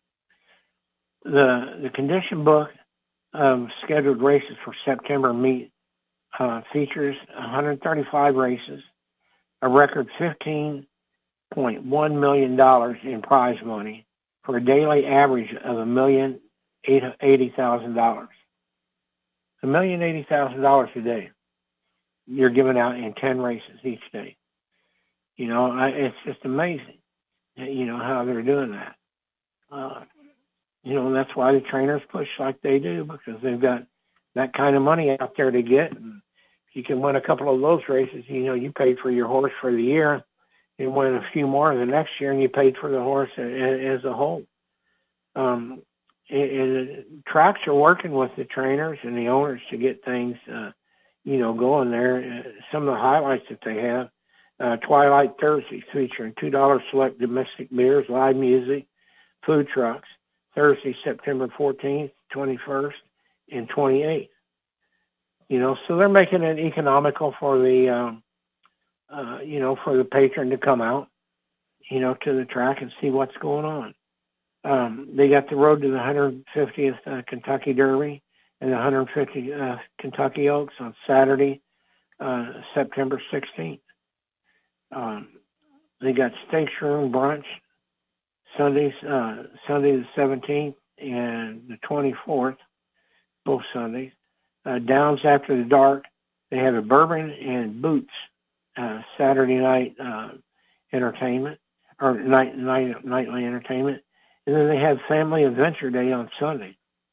The the condition book of scheduled races for September meet uh, features one hundred thirty-five races, a record fifteen point one million dollars in prize money for a daily average of a million eighty thousand dollars. A million eighty thousand dollars a day you're giving out in ten races each day. You know, I, it's just amazing, you know, how they're doing that. Uh, You know, that's why the trainers push like they do, because they've got that kind of money out there to get. And if you can win a couple of those races, you know, you paid for your horse for the year and win a few more the next year, and you paid for the horse as a whole. Um, and, and tracks are working with the trainers and the owners to get things, uh, you know, going there. Some of the highlights that they have, uh, Twilight Thursday featuring two dollars select domestic beers, live music, food trucks. Thursday, September fourteenth, twenty-first, and twenty-eighth. You know, so they're making it economical for the, um, uh, you know, for the patron to come out, you know, to the track and see what's going on. Um, they got the road to the one hundred fiftieth uh, Kentucky Derby and the one hundred fiftieth uh, Kentucky Oaks on Saturday, uh, September sixteenth. Um, they got Stakes Room Brunch Sundays, uh, Sunday the seventeenth and the twenty-fourth, both Sundays. Uh, Downs After the Dark, they have a bourbon and boots uh, Saturday night uh, entertainment, or night, night nightly entertainment. And then they have Family Adventure Day on Sunday.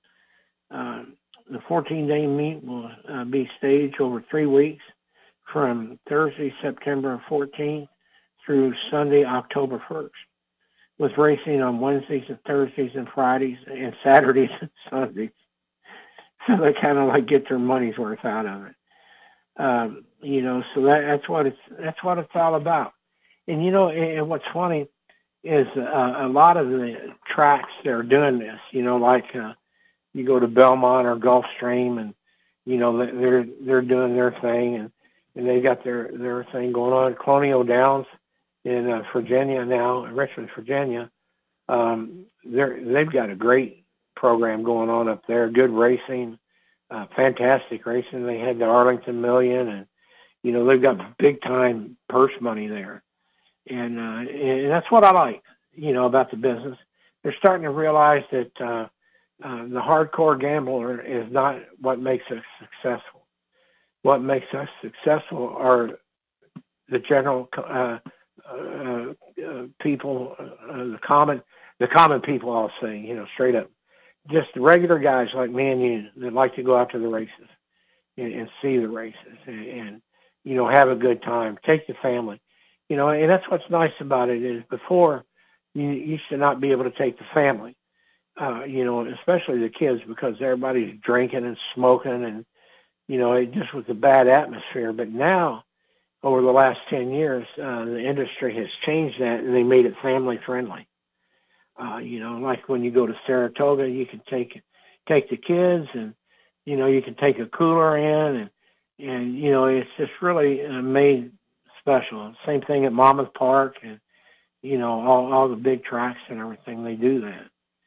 Uh, the fourteen-day meet will uh, be staged over three weeks from Thursday, September fourteenth through Sunday, October first, with racing on Wednesdays and Thursdays and Fridays and Saturdays and Sundays. So they kind of like get their money's worth out of it. Um, you know, so that, that's what it's that's what it's all about. And you know, and what's funny is uh, a lot of the tracks that are doing this. You know, like uh, you go to Belmont or Gulfstream, and you know they're they're doing their thing, and, and they got their their thing going on. Colonial Downs in uh, Virginia now, in Richmond, Virginia, um, they're they've got a great program going on up there. Good racing. Uh, fantastic racing. They had the Arlington Million, and you know they've got big time purse money there, and uh, and that's what I like, you know, about the business. They're starting to realize that uh, uh, the hardcore gambler is not what makes us successful. What makes us successful are the general uh, uh, uh, people, uh, the common, the common people. I'll say, you know, straight up. Just the regular guys like me and you that like to go out to the races and, and see the races and, and, you know, have a good time, take the family, you know, and that's what's nice about it is before you used to not be able to take the family, uh, you know, especially the kids because everybody's drinking and smoking and, you know, it just was a bad atmosphere. But now over the last ten years, uh, the industry has changed that and they made it family friendly. Uh, you know, like when you go to Saratoga, you can take take the kids, and you know you can take a cooler in, and and you know it's just really uh, made special. Same thing at Monmouth Park, and you know all all the big tracks and everything. They do that,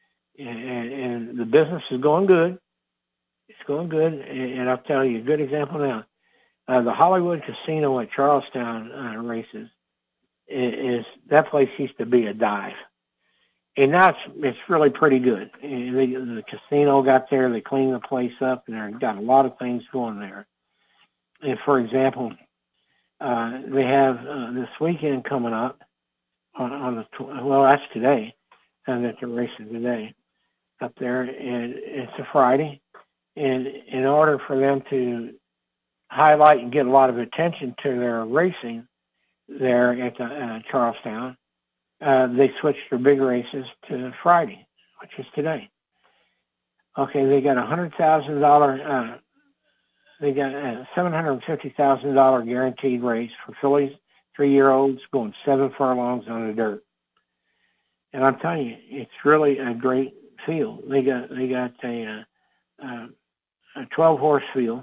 and, and the business is going good. It's going good, and, and I'll tell you a good example now. Uh, the Hollywood Casino at Charlestown uh, races is, is that place used to be a dive. And now it's, it's really pretty good. And the, the casino got there, they cleaned the place up, and they've got a lot of things going there. And for example, uh, they have uh, this weekend coming up on, on the, tw- well, that's today, and that they're racing today up there, and it's a Friday. And in order for them to highlight and get a lot of attention to their racing there at the, uh, Charlestown, Uh, they switched their big races to Friday, which is today. Okay, they got a hundred thousand dollar. Uh, they got a seven hundred fifty thousand dollar guaranteed race for fillies, three year olds going seven furlongs on the dirt. And I'm telling you, it's really a great field. They got they got a, a, a twelve horse field,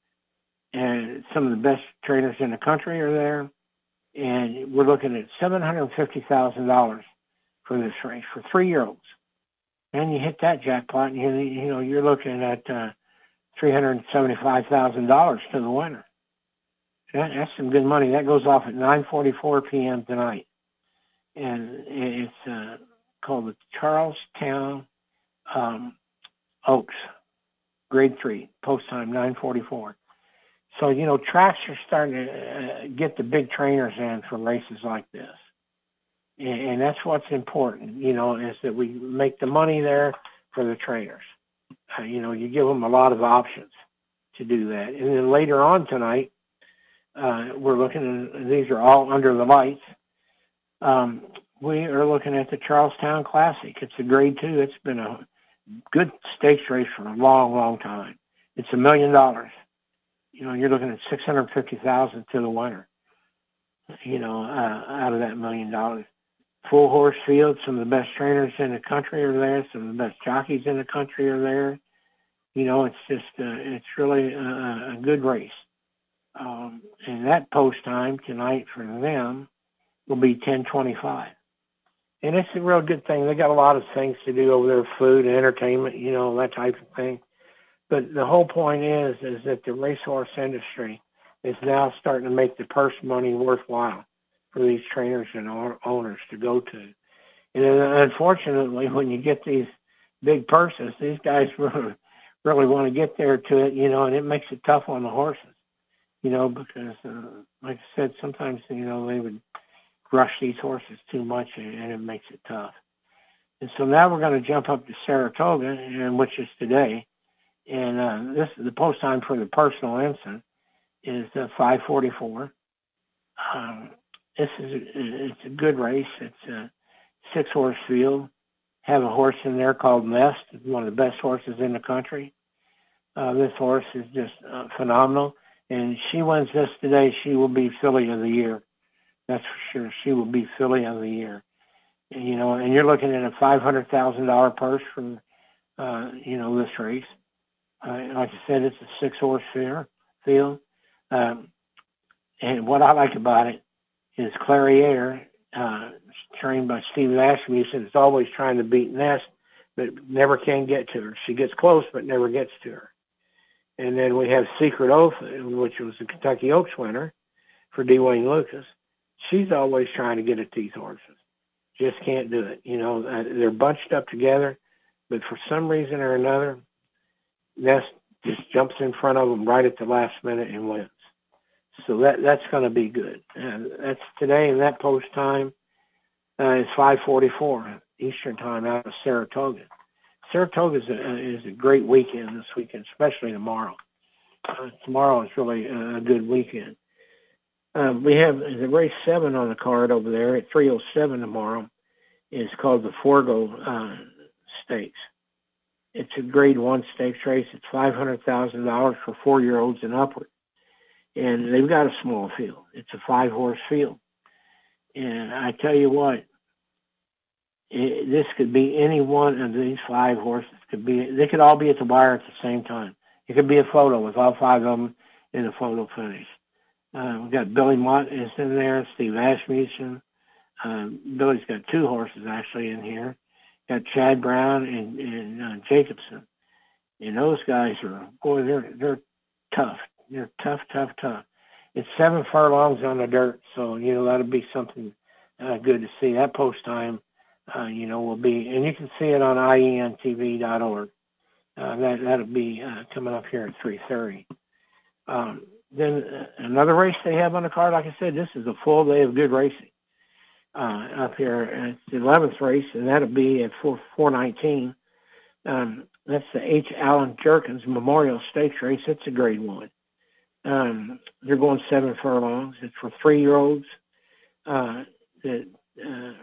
and some of the best trainers in the country are there. And we're looking at seven hundred fifty thousand dollars for this race for three-year-olds. And you hit that jackpot, and you, you know you're looking at uh, three hundred seventy-five thousand dollars to the winner. That, that's some good money. That goes off at nine forty-four p.m. tonight, and it's uh, called the Charlestown um, Oaks, Grade Three, post time nine forty-four. So, you know, tracks are starting to uh, get the big trainers in for races like this. And, and that's what's important, you know, is that we make the money there for the trainers. Uh, you know, you give them a lot of options to do that. And then later on tonight, uh, we're looking at, these are all under the lights. Um, we are looking at the Charlestown Classic. It's a grade two. It's been a good stakes race for a long, long time. It's a million dollars. You know, you're looking at six hundred fifty thousand to the winner, you know, uh, out of that million dollars. Full horse field, some of the best trainers in the country are there. Some of the best jockeys in the country are there. You know, it's just, uh, it's really a, a good race. Um, and that post time tonight for them will be ten twenty-five. And it's a real good thing. They got a lot of things to do over there, food and entertainment, you know, that type of thing. But the whole point is, is that the racehorse industry is now starting to make the purse money worthwhile for these trainers and owners to go to. And then unfortunately, when you get these big purses, these guys really, really want to get there to it, you know, and it makes it tough on the horses, you know, because, uh, like I said, sometimes, you know, they would rush these horses too much and, and it makes it tough. And so now we're going to jump up to Saratoga, and which is today. And uh, this the post time for the personal ensign is uh, five forty-four. Um, this is a, it's a good race. It's a six horse field. Have a horse in there called Nest. It's one of the best horses in the country. Uh, this horse is just uh, phenomenal. And she wins this today, she will be filly of the year. That's for sure. She will be filly of the year. And, you know, and you're looking at a five hundred thousand dollars purse for, uh, you know, this race. Uh, like I said, it's a six horse fair field. Um, and what I like about it is Clariere, uh, trained by Steve Asmussen, is always trying to beat Nest, but never can get to her. She gets close, but never gets to her. And then we have Secret Oath, which was the Kentucky Oaks winner for D. Wayne Lucas. She's always trying to get at these horses. Just can't do it. You know, they're bunched up together, but for some reason or another, Nest just jumps in front of them right at the last minute and wins. So that that's going to be good. And that's today, and that post time uh, is five forty-four Eastern time out of Saratoga. Saratoga is a, is a great weekend this weekend, especially tomorrow. Uh, tomorrow is really a good weekend. Uh, we have the race seven on the card over there at three oh seven tomorrow. It's called the Forgo uh, Stakes. It's a grade one stakes race. It's five hundred thousand dollars for four-year-olds and upward. And they've got a small field. It's a five-horse field. And I tell you what, it, this could be any one of these five horses. Could be They could all be at the wire at the same time. It could be a photo with all five of them in a photo finish. Uh, we've got Billy Mott is in there, Steve Asmussen. Uh, Billy's got two horses actually in here. Got Chad Brown and, and uh, Jacobson. And those guys are, boy, they're they're tough. They're tough, tough, tough. It's seven furlongs on the dirt, so, you know, that'll be something uh, good to see. That post time, uh, you know, will be, and you can see it on I E N T V dot org. Uh, that, that'll be uh, coming up here at three thirty. Um, then uh, another race they have on the card, like I said, this is a full day of good racing. Uh, up here, it's the eleventh race, and that'll be at four nineteen. Um, that's the H. Allen Jerkins Memorial Stakes race. It's a grade one. Um, they're going seven furlongs. It's for three-year-olds, uh, the uh,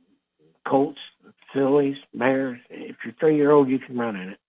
colts, fillies, mares. If you're three-year-old, you can run in it.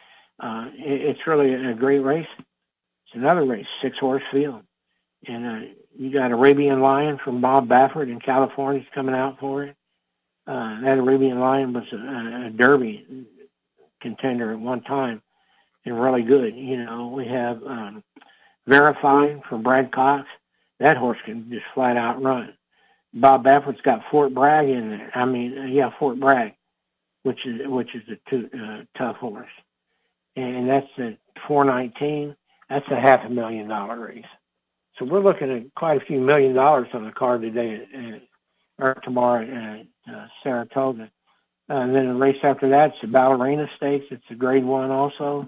Uh, it. It's really a great race. It's another race, six-horse field. And uh, you got Arabian Lion from Bob Baffert in California is coming out for it. Uh, that Arabian Lion was a, a Derby contender at one time and really good. You know, we have um, Verifying from Brad Cox. That horse can just flat out run. Bob Baffert's got Fort Bragg in there. I mean, uh, yeah, Fort Bragg, which is which is a two, uh, tough horse. And that's at four nineteen. That's a half a million dollar race. So we're looking at quite a few million dollars on the card today, at, or tomorrow at uh, Saratoga. Uh, and then the race after that, it's the Ballerina Stakes. It's a grade one also.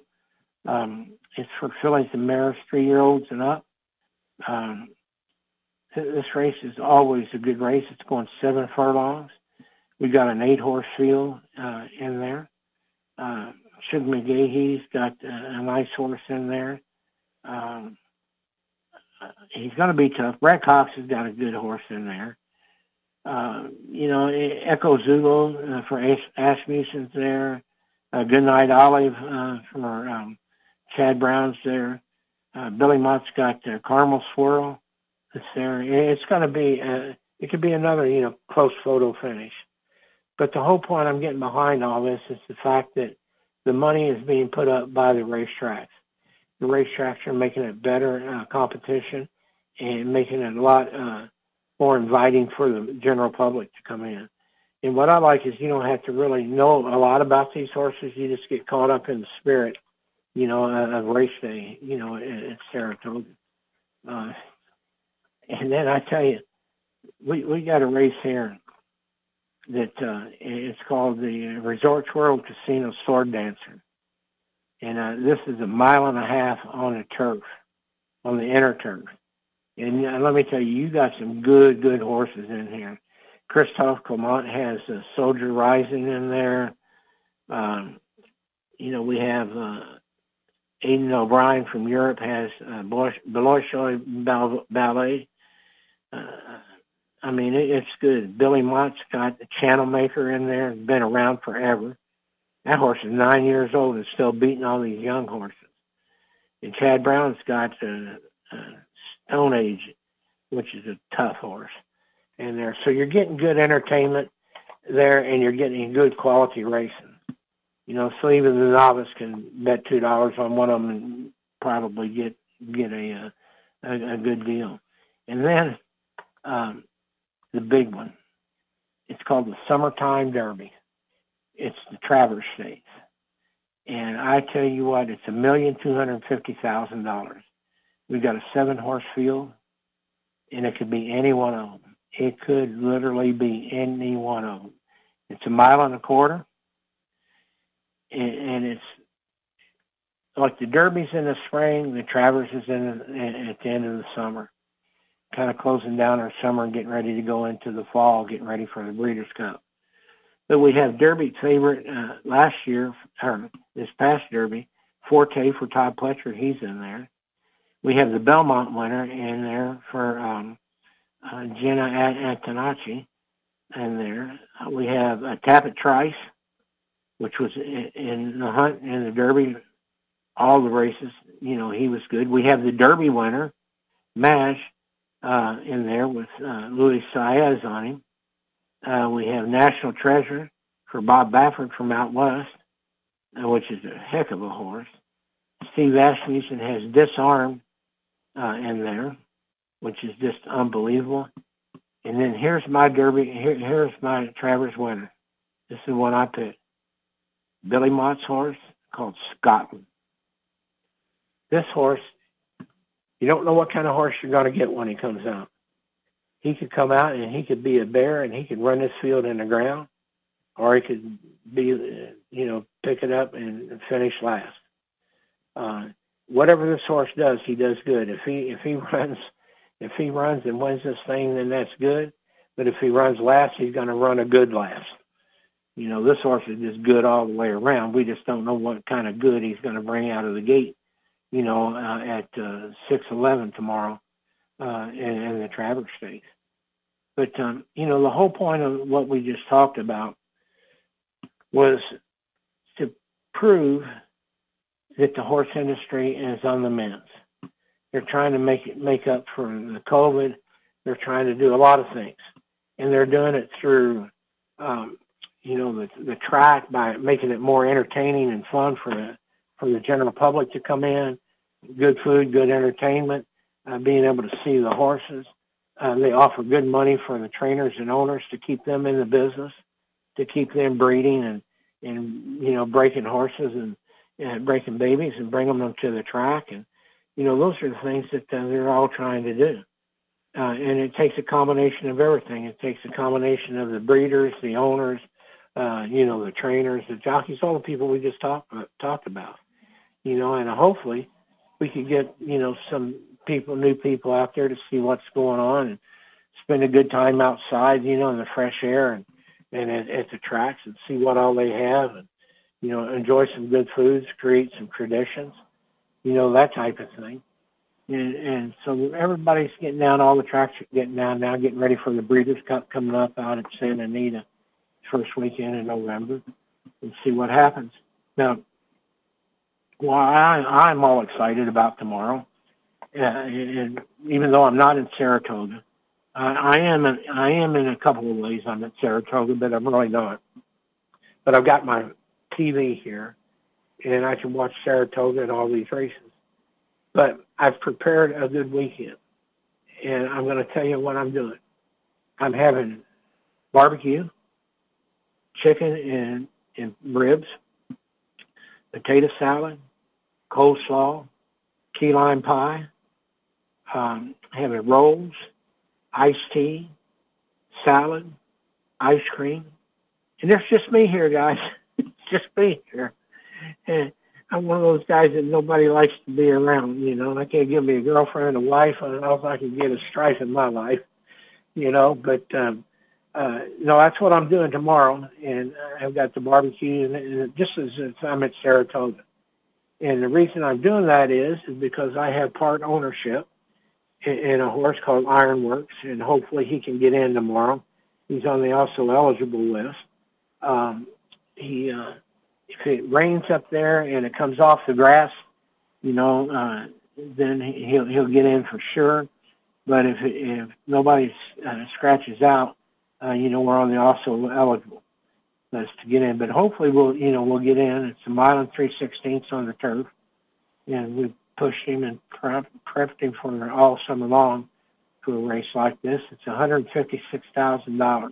Um, it's for fillies and mares, three-year-olds and up. Um, th- this race is always a good race. It's going seven furlongs. We got an eight-horse field uh, in there. Uh, Sugar McGahee's got uh, a nice horse in there. Um, he's going to be tough. Brad Cox has got a good horse in there. Uh, you know, Echo Zugo uh, for As- Asmussen's there. Uh, Goodnight Olive uh, for um, Chad Brown's there. Uh, Billy Mott's got uh, Caramel Swirl that's there. It's going to be, uh, it could be another, you know, close photo finish. But the whole point I'm getting behind all this is the fact that the money is being put up by the racetracks. The racetracks are making it better uh, competition and making it a lot uh, more inviting for the general public to come in. And what I like is you don't have to really know a lot about these horses. You just get caught up in the spirit, you know, of race day, you know, at Saratoga. Uh, and then I tell you, we we got a race here that uh, it's called the Resorts World Casino Sword Dancer. And uh, this is a mile and a half on the turf, on the inner turf. And uh, let me tell you, you got some good, good horses in here. Christophe Clement has uh, Soldier Rising in there. Um, you know, we have uh, Aidan O'Brien from Europe has uh, Bolshoi Ballet. Uh, I mean, it, it's good. Billy Mott's got the Channel Maker in there, been around forever. That horse is nine years old and still beating all these young horses. And Chad Brown's got uh, uh, Stone Age, which is a tough horse in there. So you're getting good entertainment there, and you're getting good quality racing. You know, so even the novice can bet two dollars on one of them and probably get get a a, a good deal. And then um, the big one, it's called the Summertime Derby. It's the Travers Stakes, and I tell you what, it's a million two hundred fifty thousand dollars. We've got a seven horse field, and it could be any one of them. It could literally be any one of them. It's a mile and a quarter. And it's like the Derby's in the spring, the Travers is in at the end of the summer, kind of closing down our summer and getting ready to go into the fall, getting ready for the Breeders' Cup. But we have Derby favorite uh, last year, or this past Derby, Forte for Todd Pletcher, he's in there. We have the Belmont winner in there for um, uh, Jenna Antonacci in there. We have uh, Tappet Trice, which was in the hunt and the Derby, all the races. You know, he was good. We have the Derby winner, Mash, uh, in there with uh, Luis Saez on him. Uh, we have National Treasure for Bob Baffert from out west, uh, which is a heck of a horse. Steve Asmussen has Disarmed uh, in there, which is just unbelievable. And then here's my Derby. Here, here's my Travers winner. This is the one I picked. Billy Mott's horse called Scotland. This horse, you don't know what kind of horse you're going to get when he comes out. He could come out and he could be a bear and he could run this field in the ground, or he could be, you know, pick it up and finish last. Uh, whatever this horse does, he does good. If he if he runs if he runs and wins this thing, then that's good. But if he runs last, he's going to run a good last. You know, this horse is just good all the way around. We just don't know what kind of good he's going to bring out of the gate, you know, uh, at uh, six eleven tomorrow uh, in, in the Travers Stakes. But, um, you know, the whole point of what we just talked about was to prove that the horse industry is on the mend. They're trying to make it make up for the COVID. They're trying to do a lot of things. And they're doing it through... Um, you know, the the track by making it more entertaining and fun for the for the general public to come in. Good food, good entertainment, uh, being able to see the horses. Uh, they offer good money for the trainers and owners to keep them in the business, to keep them breeding and, and you know, breaking horses and, and breaking babies and bring them to the track. And, you know, those are the things that uh, they're all trying to do. Uh, and it takes a combination of everything. It takes a combination of the breeders, the owners, Uh, you know, the trainers, the jockeys, all the people we just talked uh, talked about, you know, and hopefully we could get, you know, some people, new people out there to see what's going on and spend a good time outside, you know, in the fresh air and, and at, at the tracks and see what all they have and, you know, enjoy some good foods, create some traditions, you know, that type of thing. And, and so everybody's getting down, all the tracks are getting down now, getting ready for the Breeders' Cup coming up out at Santa Anita first weekend in November, and see what happens. Now, well, I, I'm all excited about tomorrow, uh, and even though I'm not in Saratoga, I, I am. In, I am in a couple of ways. I'm at Saratoga, but I'm really not. But I've got my T V here, and I can watch Saratoga and all these races. But I've prepared a good weekend, and I'm going to tell you what I'm doing. I'm having barbecue, chicken and, and ribs, potato salad, coleslaw, key lime pie, um, having rolls, iced tea, salad, ice cream. And there's just me here, guys. It's just me here. And I'm one of those guys that nobody likes to be around, you know. I can't give me a girlfriend, a wife, and all I can get is strife in my life, you know. But um, uh, no, that's what I'm doing tomorrow, and I've got the barbecue, and, and just as if I'm at Saratoga. And the reason I'm doing that is, is because I have part ownership in, in a horse called Ironworks, and hopefully he can get in tomorrow. He's on the also eligible list. Um, he, uh, if it rains up there and it comes off the grass, you know, uh, then he'll he'll get in for sure. But if if nobody uh, scratches out, uh, you know, we're on the also eligible list to get in. But hopefully we'll, you know, we'll get in. It's a mile and three sixteenths on the turf, and we pushed him and prep, prepped him for all summer long for a race like this. It's one hundred fifty-six thousand dollars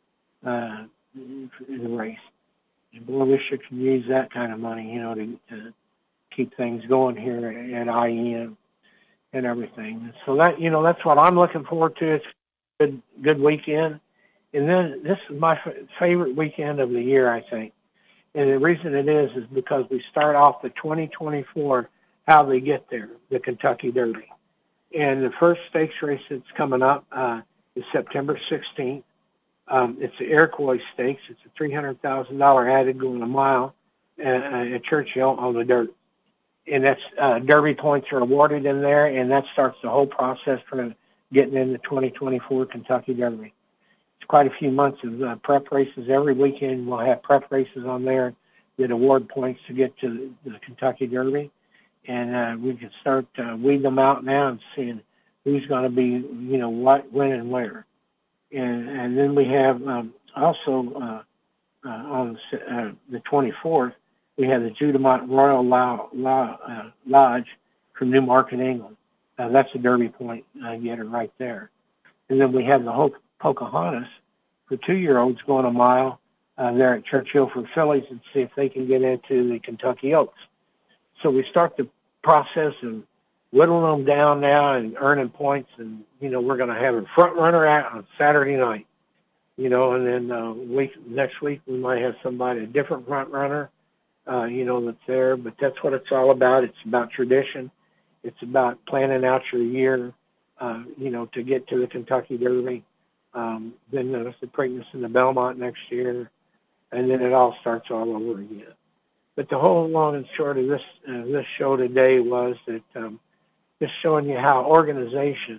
uh, in the race. And boy, we should use that kind of money, you know, to, to keep things going here at I E M and everything. So that, you know, that's what I'm looking forward to. It's a good, good weekend. And then this is my f- favorite weekend of the year, I think. And the reason it is is because we start off the twenty twenty-four, how they get there, the Kentucky Derby. And the first stakes race that's coming up uh, is September sixteenth. Um, it's the Iroquois Stakes. It's a three hundred thousand dollars added going a mile uh, at Churchill on the dirt. And that's uh, Derby points are awarded in there, and that starts the whole process for getting in the twenty twenty-four Kentucky Derby. It's quite a few months of uh, prep races. Every weekend we'll have prep races on there that award points to get to the Kentucky Derby. And uh, we can start uh, weeding them out now and seeing who's going to be, you know, what, when, and where. And, and then we have um, also uh, uh, on uh, the twenty-fourth, we have the Judamont Royal Lo- Lo- uh, Lodge from Newmarket, England. Uh, that's a Derby point uh, getter right there. And then we have the Ho- Pocahontas for two-year-olds going a mile uh, there at Churchill for fillies and see if they can get into the Kentucky Oaks. So we start the process of whittling them down now and earning points, and, you know, we're going to have a front runner out on Saturday night, you know, and then uh, week, next week we might have somebody, a different front runner, uh, you know, that's there. But that's what it's all about. It's about tradition. It's about planning out your year, uh, you know, to get to the Kentucky Derby. Um, then there's the Preakness and the Belmont next year, and then it all starts all over again. But the whole long and short of this uh, this show today was that um, just showing you how organization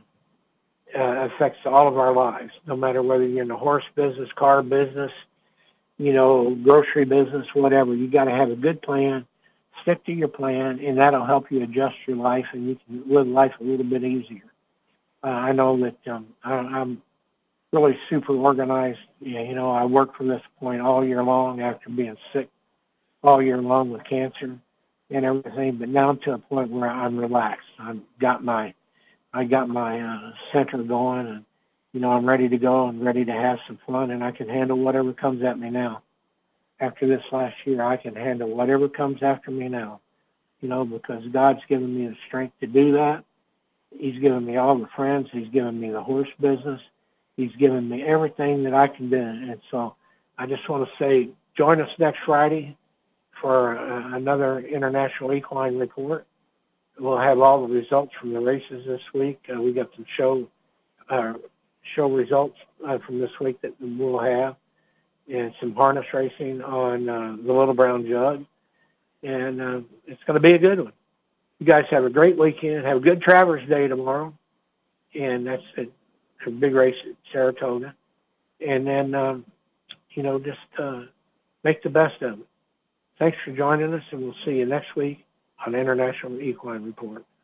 uh, affects all of our lives, no matter whether you're in the horse business, car business, you know, grocery business, whatever. You got to have a good plan, stick to your plan, and that'll help you adjust your life, and you can live life a little bit easier. Uh, I know that um, I, I'm really super organized. You know, I work from this point all year long after being sick all year long with cancer and everything, but now to a point where I'm relaxed. I've got my, I got my uh, center going, and, you know, I'm ready to go and ready to have some fun, and I can handle whatever comes at me now. After this last year, I can handle whatever comes after me now, you know, because God's given me the strength to do that. He's given me all the friends. He's given me the horse business. He's given me everything that I can do. And so I just want to say, join us next Friday for uh, another International Equine Report. We'll have all the results from the races this week. Uh, we got some show uh, show results uh, from this week that we'll have, and some harness racing on uh, the Little Brown Jug. And uh, it's going to be a good one. You guys have a great weekend. Have a good Travers Day tomorrow. And that's a, a big race at Saratoga. And then, um, you know, just uh, make the best of it. Thanks for joining us, and we'll see you next week on International Equine Report.